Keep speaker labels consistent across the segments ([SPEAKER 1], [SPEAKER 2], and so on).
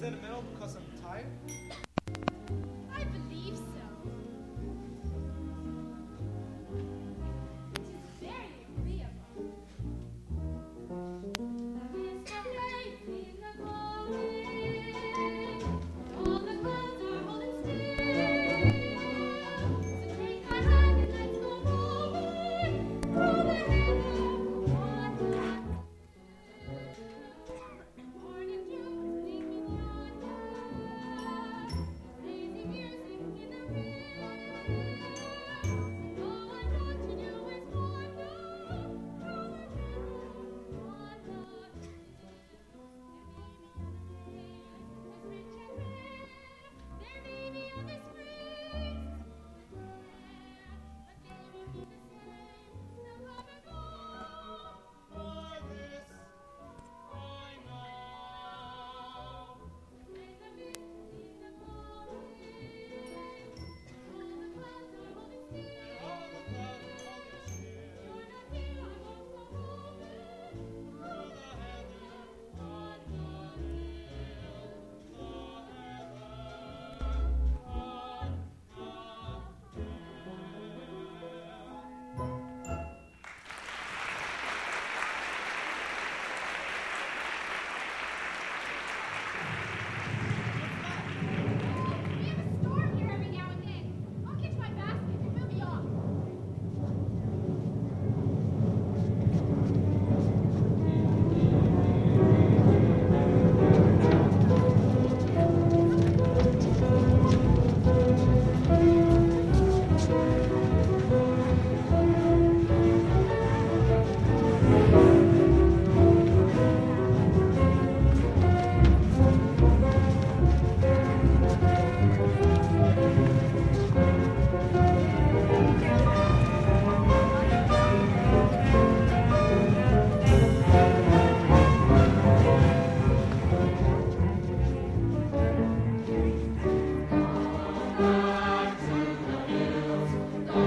[SPEAKER 1] sentimental because I'm tired?
[SPEAKER 2] I believe so. It is very agreeable. Mr. Lazy in the morning, all the clouds are holding still. So take my hand and let's go moving through the heather water. Morning dew sleeping yonder, lazy music in the rill. All I want to do is wander through the heather water. There may be other springs but they won't be the same. They'll come and go.
[SPEAKER 1] For this I know.
[SPEAKER 2] There's a mist in the morning. All the clouds are holding still.
[SPEAKER 1] All the clouds are holding still.
[SPEAKER 2] You're not here, I won't go moving
[SPEAKER 1] Through the heather,
[SPEAKER 2] on the hill. We have a storm here every now and then. I'll catch my basket and we'll be off.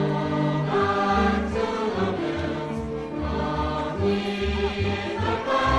[SPEAKER 3] In the